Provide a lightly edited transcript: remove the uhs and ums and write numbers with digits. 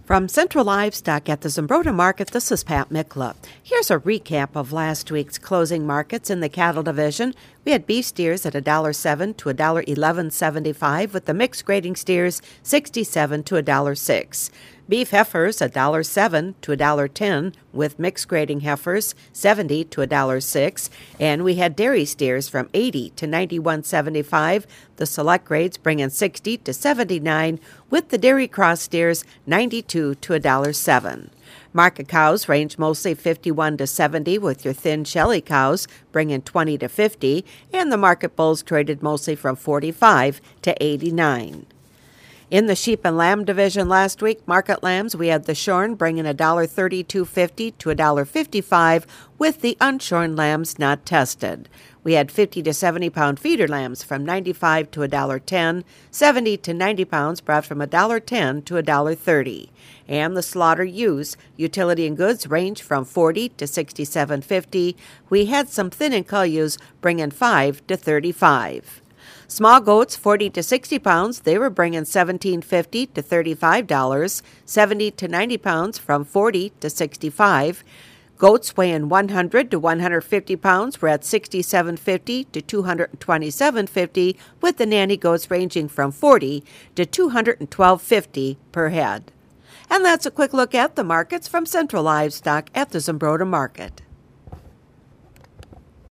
From Central Livestock at the Zumbrota Market, this is Pat Mikla. Here's a recap of last week's closing markets in the cattle division. We had beef steers at $1.07 to $1.1175, with the mixed grading steers $67 to $1.06. Beef heifers $1.07 to $1.10, with mixed grading heifers $70 to $1.06, and we had dairy steers from $80 to $91.75. The select grades bringing $60 to $79, with the dairy cross steers $92 to $1.07. Market cows range mostly 51 to 70, with your thin shelly cows bringing 20 to 50, and the market bulls traded mostly from 45 to 89. In the sheep and lamb division last week, market lambs, we had the shorn bringing $1.3250 to $1.55, with the unshorn lambs not tested. We had 50 to 70 pound feeder lambs from $95 to $1.10, 70 to 90 pounds brought from $1.10 to $1.30. And the slaughter ewes, utility and goods, range from $40 to $67.50. We had some thin and cull ewes bringing $5 to $35. Small goats, 40 to 60 pounds, they were bringing $17.50 to $35, 70 to 90 pounds from $40 to $65. Goats weighing 100 to 150 pounds were at $67.50 to $227.50, with the nanny goats ranging from $40 to $212.50 per head. And that's a quick look at the markets from Central Livestock at the Zumbrota Market.